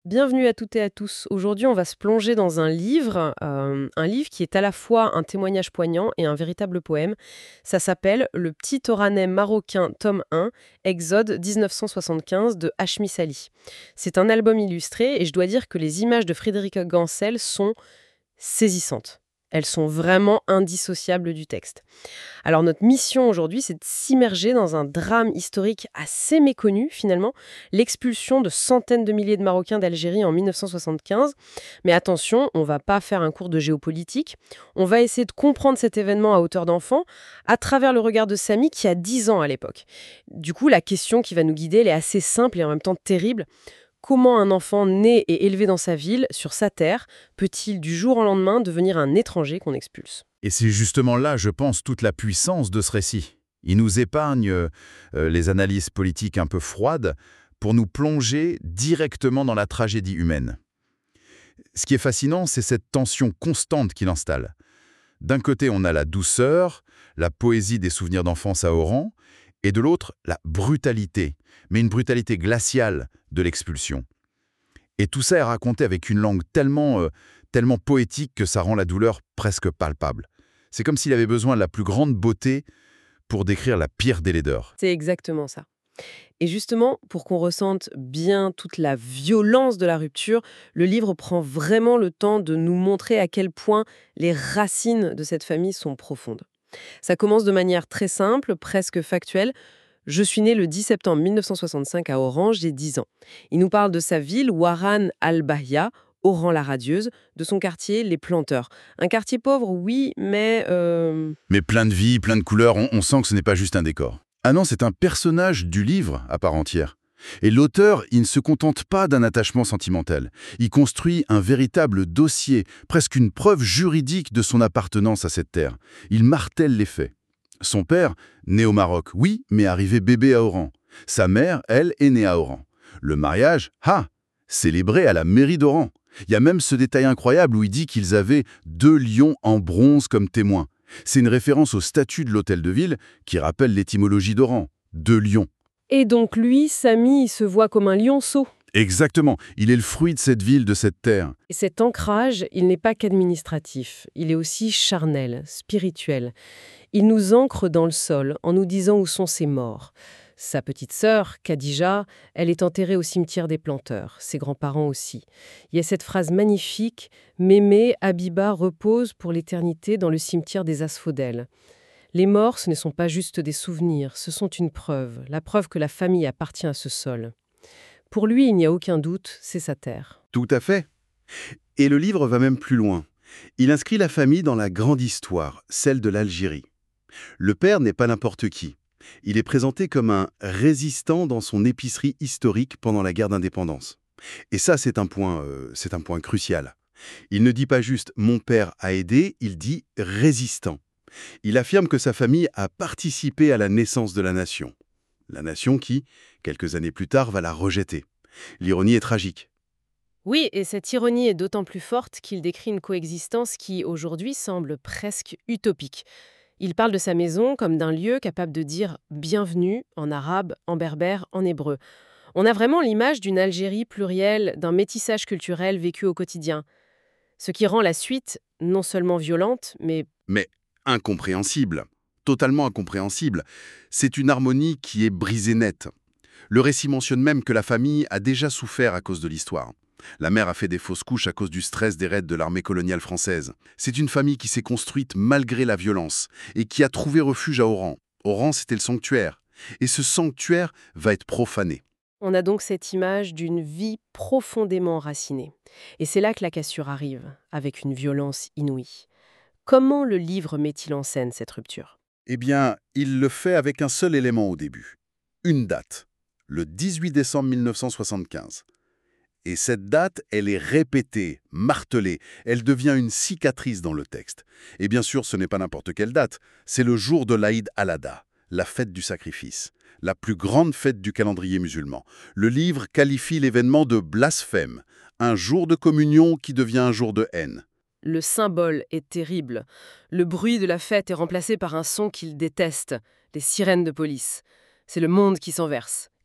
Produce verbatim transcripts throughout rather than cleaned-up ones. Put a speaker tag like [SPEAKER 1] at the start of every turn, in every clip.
[SPEAKER 1] Bienvenue à toutes et à tous. Aujourd'hui, on va se plonger dans un livre, euh, un livre qui est à la fois un témoignage poignant et un véritable poème. Ça s'appelle Le petit Oranais marocain, tome un, Exode dix-neuf cent soixante-quinze de Hachmi Sali. C'est un album illustré et je dois dire que les images de Frédéric Gansel sont saisissantes. Elles sont vraiment indissociables du texte. Alors notre mission aujourd'hui, c'est de s'immerger dans un drame historique assez méconnu finalement, l'expulsion de centaines de milliers de Marocains d'Algérie en mille neuf cent soixante-quinze. Mais attention, on ne va pas faire un cours de géopolitique, on va essayer de comprendre cet événement à hauteur d'enfant à travers le regard de Samy qui a dix ans à l'époque. Du coup, la question qui va nous guider, elle est assez simple et en même temps terrible. Comment un enfant né et élevé dans sa ville, sur sa terre, peut-il du jour au lendemain devenir un étranger qu'on expulse ?
[SPEAKER 2] Et c'est justement là, je pense, toute la puissance de ce récit. Il nous épargne euh, les analyses politiques un peu froides pour nous plonger directement dans la tragédie humaine. Ce qui est fascinant, c'est cette tension constante qu'il installe. D'un côté, on a la douceur, la poésie des souvenirs d'enfance à Oran, et de l'autre, la brutalité, mais une brutalité glaciale de l'expulsion. Et tout ça est raconté avec une langue tellement, euh, tellement poétique que ça rend la douleur presque palpable. C'est comme s'il avait besoin de la plus grande beauté pour décrire la pire des laideurs.
[SPEAKER 1] C'est exactement ça. Et justement, pour qu'on ressente bien toute la violence de la rupture, le livre prend vraiment le temps de nous montrer à quel point les racines de cette famille sont profondes. Ça commence de manière très simple, presque factuelle. Je suis né le dix septembre mille neuf cent soixante-cinq à Oran, j'ai dix ans. Il nous parle de sa ville, Ouaran al-Bahia, Oran-la-Radieuse, de son quartier, Les Planteurs. Un quartier pauvre, oui, mais... Euh...
[SPEAKER 2] Mais plein de vie, plein de couleurs, on, on sent que ce n'est pas juste un décor. Ah non, c'est un personnage du livre à part entière. Et l'auteur, il ne se contente pas d'un attachement sentimental. Il construit un véritable dossier, presque une preuve juridique de son appartenance à cette terre. Il martèle les faits. Son père, né au Maroc, oui, mais arrivé bébé à Oran. Sa mère, elle, est née à Oran. Le mariage, ah, célébré à la mairie d'Oran. Il y a même ce détail incroyable où il dit qu'ils avaient deux lions en bronze comme témoins. C'est une référence au statut de l'hôtel de ville qui rappelle l'étymologie d'Oran. Deux lions.
[SPEAKER 1] Et donc lui, Samy, il se voit comme un lionceau.
[SPEAKER 2] Exactement, il est le fruit de cette ville, de cette terre.
[SPEAKER 1] Et cet ancrage, il n'est pas qu'administratif, il est aussi charnel, spirituel. Il nous ancre dans le sol en nous disant où sont ses morts. Sa petite sœur, Khadija, elle est enterrée au cimetière des Planteurs, ses grands-parents aussi. Il y a cette phrase magnifique « Mémé, Habiba repose pour l'éternité dans le cimetière des Asphodèles ». Les morts, ce ne sont pas juste des souvenirs, ce sont une preuve, la preuve que la famille appartient à ce sol. Pour lui, il n'y a aucun doute, c'est sa terre.
[SPEAKER 3] Tout à fait. Et le livre va même plus loin. Il inscrit la famille dans la grande histoire, celle de l'Algérie. Le père n'est pas n'importe qui. Il est présenté comme un résistant dans son épicerie historique pendant la guerre d'indépendance. Et ça, c'est un point, euh, c'est un point crucial. Il ne dit pas juste « mon père a aidé », il dit « résistant ». Il affirme que sa famille a participé à la naissance de la nation. La nation qui, quelques années plus tard, va la rejeter. L'ironie est tragique.
[SPEAKER 1] Oui, et cette ironie est d'autant plus forte qu'il décrit une coexistence qui, aujourd'hui, semble presque utopique. Il parle de sa maison comme d'un lieu capable de dire « bienvenue » en arabe, en berbère, en hébreu. On a vraiment l'image d'une Algérie plurielle, d'un métissage culturel vécu au quotidien. Ce qui rend la suite non seulement violente, mais...
[SPEAKER 3] Mais incompréhensible. Totalement incompréhensible. C'est une harmonie qui est brisée nette. Le récit mentionne même que la famille a déjà souffert à cause de l'histoire. La mère a fait des fausses couches à cause du stress des raids de l'armée coloniale française. C'est une famille qui s'est construite malgré la violence et qui a trouvé refuge à Oran. Oran, c'était le sanctuaire. Et ce sanctuaire va être profané.
[SPEAKER 1] On a donc cette image d'une vie profondément enracinée. Et c'est là que la cassure arrive, avec une violence inouïe. Comment le livre met-il en scène cette rupture ?
[SPEAKER 3] Eh bien, il le fait avec un seul élément au début. Une date. Le dix-huit décembre mille neuf cent soixante-quinze. Et cette date, elle est répétée, martelée. Elle devient une cicatrice dans le texte. Et bien sûr, ce n'est pas n'importe quelle date. C'est le jour de l'Aïd al-Adha, la fête du sacrifice, la plus grande fête du calendrier musulman. Le livre qualifie l'événement de blasphème, un jour de communion qui devient un jour de haine.
[SPEAKER 1] Le symbole est terrible. Le bruit de la fête est remplacé par un son qu'il déteste, les sirènes de police. C'est le monde qui s'en verse.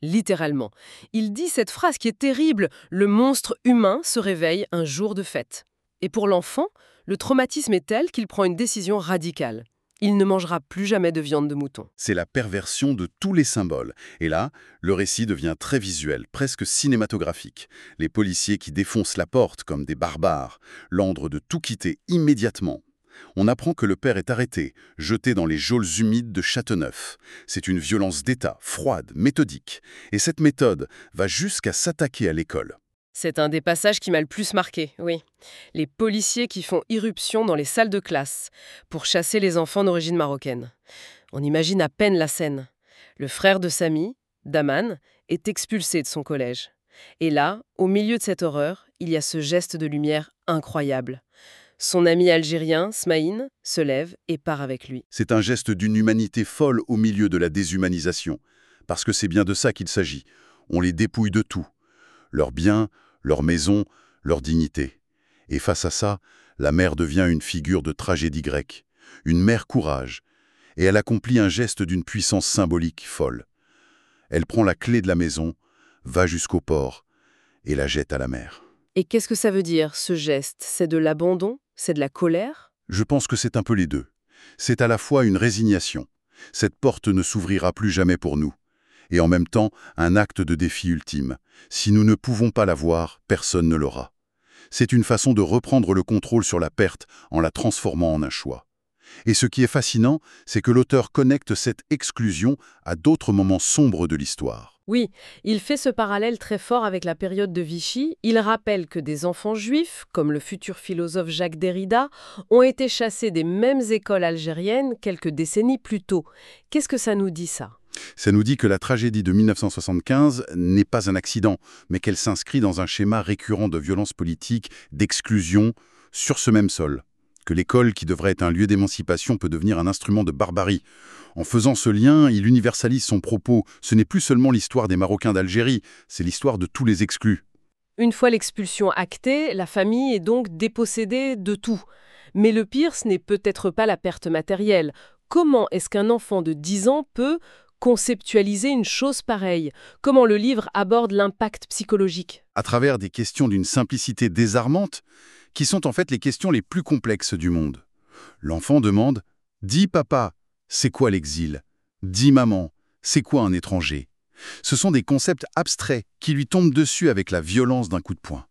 [SPEAKER 1] littéralement. Il dit cette phrase qui est terrible, le monstre humain se réveille un jour de fête. Et pour l'enfant, le traumatisme est tel qu'il prend une décision radicale. Il ne mangera plus jamais de viande de mouton.
[SPEAKER 3] C'est la perversion de tous les symboles. Et là, le récit devient très visuel, presque cinématographique. Les policiers qui défoncent la porte comme des barbares, l'ordre de tout quitter immédiatement. On apprend que le père est arrêté, jeté dans les geôles humides de Châteauneuf. C'est une violence d'État, froide, méthodique. Et cette méthode va jusqu'à s'attaquer à l'école.
[SPEAKER 1] C'est un des passages qui m'a le plus marqué, oui. Les policiers qui font irruption dans les salles de classe pour chasser les enfants d'origine marocaine. On imagine à peine la scène. Le frère de Samy, Daman, est expulsé de son collège. Et là, au milieu de cette horreur, il y a ce geste de lumière incroyable. Son ami algérien, Smaïn, se lève et part avec lui.
[SPEAKER 3] C'est un geste d'une humanité folle au milieu de la déshumanisation. Parce que c'est bien de ça qu'il s'agit. On les dépouille de tout. Leurs biens, leur maison, leur dignité. Et face à ça, la mère devient une figure de tragédie grecque, une mère courage, et elle accomplit un geste d'une puissance symbolique folle. Elle prend la clé de la maison, va jusqu'au port, et la jette à la mer.
[SPEAKER 1] Et qu'est-ce que ça veut dire, ce geste? C'est de l'abandon? C'est de la colère?
[SPEAKER 3] Je pense que c'est un peu les deux. C'est à la fois une résignation. Cette porte ne s'ouvrira plus jamais pour nous. Et en même temps, un acte de défi ultime. Si nous ne pouvons pas la voir, personne ne l'aura. C'est une façon de reprendre le contrôle sur la perte en la transformant en un choix. Et ce qui est fascinant, c'est que l'auteur connecte cette exclusion à d'autres moments sombres de l'histoire.
[SPEAKER 1] Oui, il fait ce parallèle très fort avec la période de Vichy. Il rappelle que des enfants juifs, comme le futur philosophe Jacques Derrida, ont été chassés des mêmes écoles algériennes quelques décennies plus tôt. Qu'est-ce que ça nous dit, ça ?
[SPEAKER 3] Ça nous dit que la tragédie de mille neuf cent soixante-quinze n'est pas un accident, mais qu'elle s'inscrit dans un schéma récurrent de violence politique, d'exclusion, sur ce même sol. Que l'école, qui devrait être un lieu d'émancipation, peut devenir un instrument de barbarie. En faisant ce lien, il universalise son propos. Ce n'est plus seulement l'histoire des Marocains d'Algérie, c'est l'histoire de tous les exclus.
[SPEAKER 1] Une fois l'expulsion actée, la famille est donc dépossédée de tout. Mais le pire, ce n'est peut-être pas la perte matérielle. Comment est-ce qu'un enfant de dix ans peut conceptualiser une chose pareille? Comment le livre aborde l'impact psychologique?
[SPEAKER 3] À travers des questions d'une simplicité désarmante, qui sont en fait les questions les plus complexes du monde. L'enfant demande « Dis papa, c'est quoi l'exil ? Dis maman, c'est quoi un étranger ?» Ce sont des concepts abstraits qui lui tombent dessus avec la violence d'un coup de poing.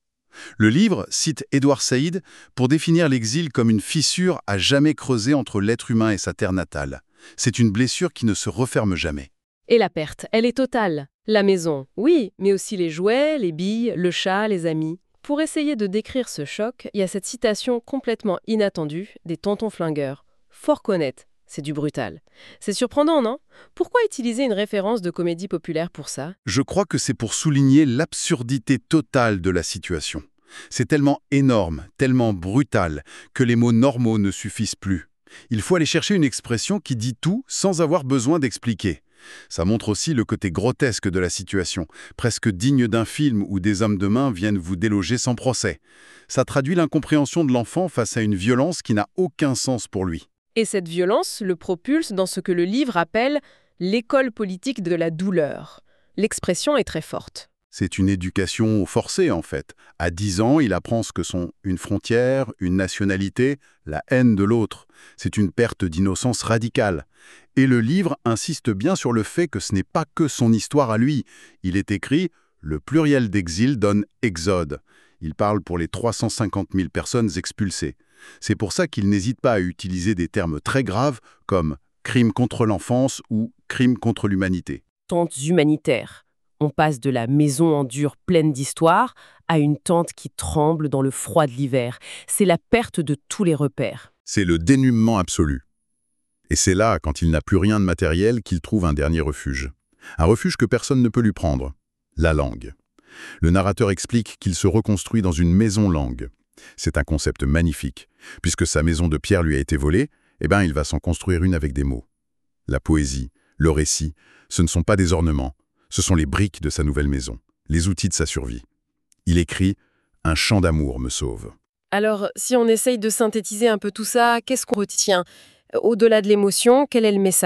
[SPEAKER 3] Le livre cite Édouard Saïd pour définir l'exil comme une fissure à jamais creusée entre l'être humain et sa terre natale. C'est une blessure qui ne se referme jamais.
[SPEAKER 1] Et la perte, elle est totale. La maison, oui, mais aussi les jouets, les billes, le chat, les amis. Pour essayer de décrire ce choc, il y a cette citation complètement inattendue des tontons flingueurs. Faut reconnaître, c'est du brutal. C'est surprenant, non? Pourquoi utiliser une référence de comédie populaire pour ça?
[SPEAKER 3] Je crois que c'est pour souligner l'absurdité totale de la situation. C'est tellement énorme, tellement brutal, que les mots normaux ne suffisent plus. Il faut aller chercher une expression qui dit tout sans avoir besoin d'expliquer. Ça montre aussi le côté grotesque de la situation, presque digne d'un film où des hommes de main viennent vous déloger sans procès. Ça traduit l'incompréhension de l'enfant face à une violence qui n'a aucun sens pour lui.
[SPEAKER 1] Et cette violence le propulse dans ce que le livre appelle « l'école politique de la douleur ». L'expression est très forte.
[SPEAKER 3] C'est une éducation forcée, en fait. À dix ans, il apprend ce que sont une frontière, une nationalité, la haine de l'autre. C'est une perte d'innocence radicale. Et le livre insiste bien sur le fait que ce n'est pas que son histoire à lui. Il est écrit « Le pluriel d'exil donne exode ». Il parle pour les trois cent cinquante mille personnes expulsées. C'est pour ça qu'il n'hésite pas à utiliser des termes très graves comme « crime contre l'enfance » ou « crime contre l'humanité ».
[SPEAKER 1] Tente humanitaire. On passe de la maison en dur pleine d'histoire à une tente qui tremble dans le froid de l'hiver. C'est la perte de tous les repères.
[SPEAKER 3] C'est le dénûment absolu. Et c'est là, quand il n'a plus rien de matériel, qu'il trouve un dernier refuge. Un refuge que personne ne peut lui prendre. La langue. Le narrateur explique qu'il se reconstruit dans une maison-langue. C'est un concept magnifique. Puisque sa maison de pierre lui a été volée, eh ben, il va s'en construire une avec des mots. La poésie, le récit, ce ne sont pas des ornements. Ce sont les briques de sa nouvelle maison, les outils de sa survie. Il écrit « Un chant d'amour me sauve ».
[SPEAKER 1] Alors, si on essaye de synthétiser un peu tout ça, qu'est-ce qu'on retient? Au-delà de l'émotion, quel est le message?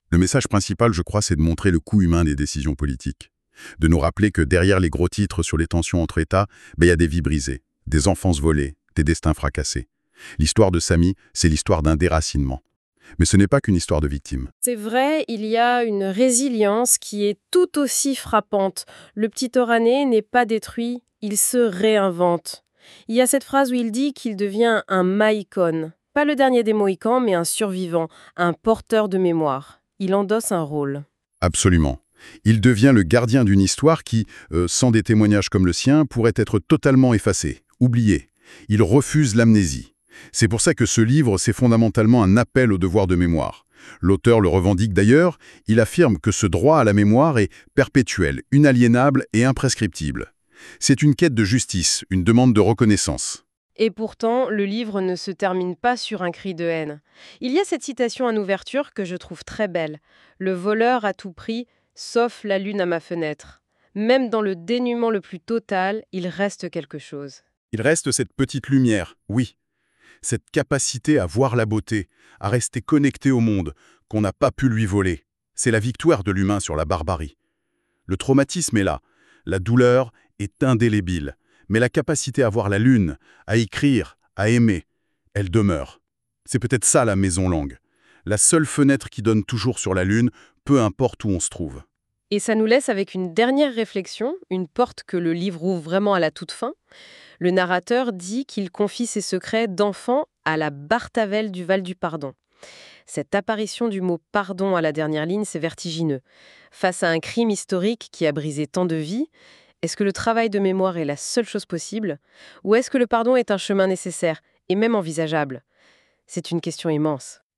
[SPEAKER 4] Le message principal, je crois, c'est de montrer le coût humain des décisions politiques. De nous rappeler que derrière les gros titres sur les tensions entre États, ben, il y a des vies brisées, des enfances volées, des destins fracassés. L'histoire de Samy, c'est l'histoire d'un déracinement. Mais ce n'est pas qu'une histoire de victimes.
[SPEAKER 1] C'est vrai, il y a une résilience qui est tout aussi frappante. Le petit Oranais n'est pas détruit, il se réinvente. Il y a cette phrase où il dit qu'il devient un Maïkon. Pas le dernier des Mohicans, mais un survivant, un porteur de mémoire. Il endosse un rôle.
[SPEAKER 4] Absolument. Il devient le gardien d'une histoire qui, euh, sans des témoignages comme le sien, pourrait être totalement effacée, oubliée. Il refuse l'amnésie. C'est pour ça que ce livre, c'est fondamentalement un appel au devoir de mémoire. L'auteur le revendique d'ailleurs, il affirme que ce droit à la mémoire est perpétuel, inaliénable et imprescriptible. C'est une quête de justice, une demande de reconnaissance.
[SPEAKER 1] Et pourtant, le livre ne se termine pas sur un cri de haine. Il y a cette citation en ouverture que je trouve très belle. « Le voleur à tout prix, sauf la lune à ma fenêtre. » Même dans le dénuement le plus total, il reste quelque chose.
[SPEAKER 4] Il reste cette petite lumière, oui. Cette capacité à voir la beauté, à rester connecté au monde, qu'on n'a pas pu lui voler. C'est la victoire de l'humain sur la barbarie. Le traumatisme est là, la douleur est indélébile, mais la capacité à voir la lune, à écrire, à aimer, elle demeure. C'est peut-être ça la maison langue. La seule fenêtre qui donne toujours sur la lune, peu importe où on se trouve.
[SPEAKER 1] Et ça nous laisse avec une dernière réflexion, une porte que le livre ouvre vraiment à la toute fin. Le narrateur dit qu'il confie ses secrets d'enfant à la Bartavelle du Val du Pardon. Cette apparition du mot « pardon » à la dernière ligne, c'est vertigineux. Face à un crime historique qui a brisé tant de vies, est-ce que le travail de mémoire est la seule chose possible? Ou est-ce que le pardon est un chemin nécessaire et même envisageable? C'est une question immense.